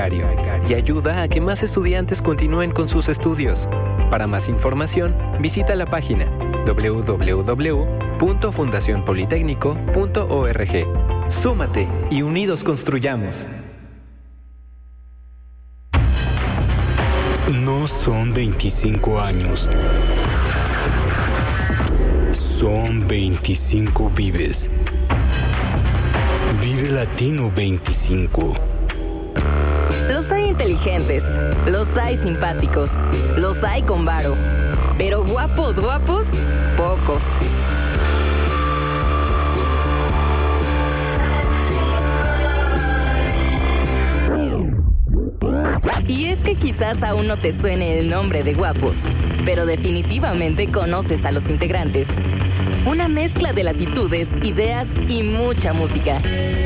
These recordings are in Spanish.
becario y ayuda a que más estudiantes continúen con sus estudios. Para más información, visita la página www.fundacionpolitecnico.org. Súmate y unidos construyamos. No son 25 años. Son 25 vives. Vive Latino 25. Los hay inteligentes, los hay simpáticos, los hay con varo. Pero guapos, pocos. Y es que quizás aún no te suene el nombre de Guapos, pero definitivamente conoces a los integrantes. Una mezcla de latitudes, ideas y mucha música.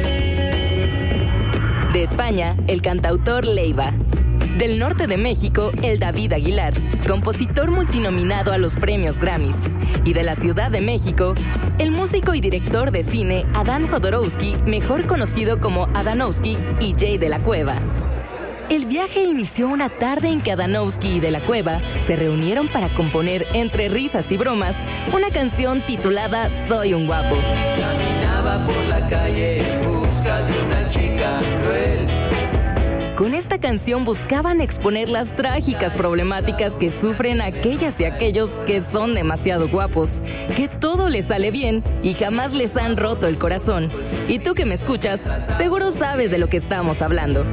De España, el cantautor Leiva. Del norte de México, el David Aguilar, compositor multinominado a los premios Grammys. Y de la Ciudad de México, el músico y director de cine Adán Jodorowsky, mejor conocido como Adanowski y Jay de la Cueva. El viaje inició una tarde en que Adanowski y de la Cueva se reunieron para componer, entre risas y bromas, una canción titulada Soy un guapo. Caminaba por la calle en busca de una chica cruel. Con esta canción buscaban exponer las trágicas problemáticas que sufren aquellas y aquellos que son demasiado guapos, que todo les sale bien y jamás les han roto el corazón. Y tú que me escuchas, seguro sabes de lo que estamos hablando.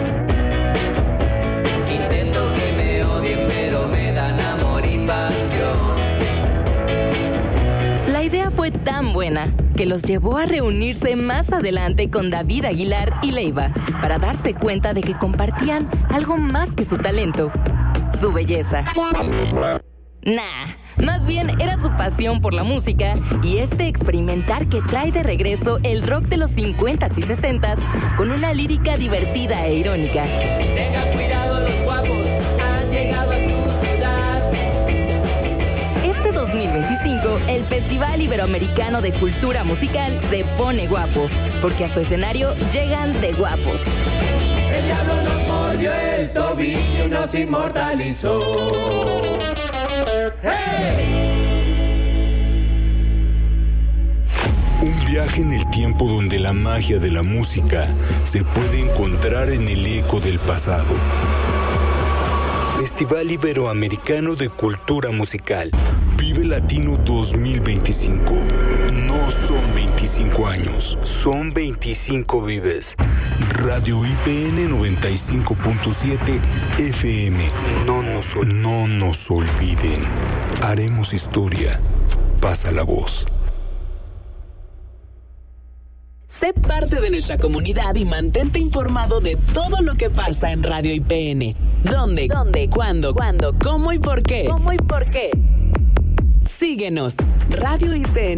Intento que me odien, pero me dan amor y pasión. La idea fue tan buena que los llevó a reunirse más adelante con David Aguilar y Leiva para darse cuenta de que compartían algo más que su talento, su belleza. Más bien era su pasión por la música y este experimentar que trae de regreso el rock de los 50s y 60s con una lírica divertida e irónica. Tengan cuidado, los guapos han llegado a su ciudad. Este 2025, el Festival Iberoamericano de Cultura Musical se pone guapo, porque a su escenario llegan de guapos. El diablo nos mordió el tobillo y nos inmortalizó. ¡Hey! Un viaje en el tiempo donde la magia de la música se puede encontrar en el eco del pasado. Festival Iberoamericano de Cultura Musical. Vive Latino 2025. No son 25 años, son 25 vives. Radio IPN 95.7 FM. No nos olviden. Haremos historia. Pasa la voz. Sé parte de nuestra comunidad y mantente informado de todo lo que pasa en Radio IPN. ¿Dónde? ¿Cuándo? ¿Cómo y por qué? Síguenos. Radio IPN